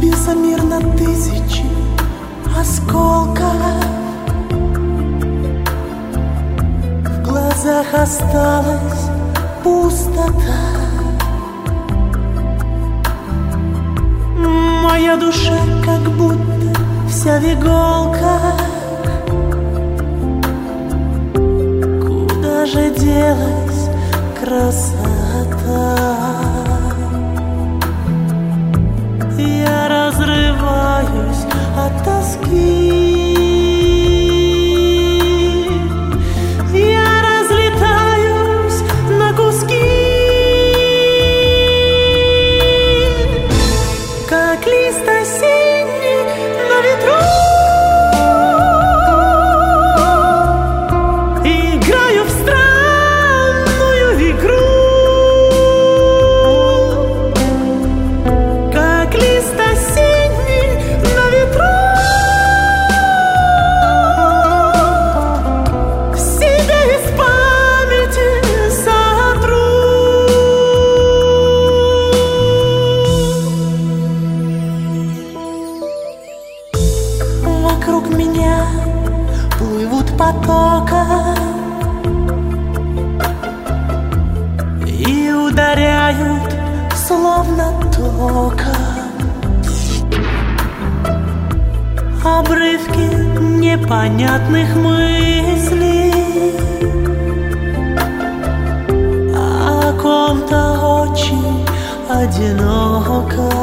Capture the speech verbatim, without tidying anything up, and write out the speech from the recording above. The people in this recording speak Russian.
разбился мир на тысячи осколков. В глазах осталась пустота. Моя душа как будто вся в иголках. Куда же делась красота? Я разрываюсь от тоски. Я разлетаюсь на куски, как лист осенний на ветру. Играю в странную игру, как лист осенний на ветру. Себя из памяти сотру. Вокруг меня плывут потоком и ударяют словно током обрывки непонятных мыслей о ком-то очень одиноком.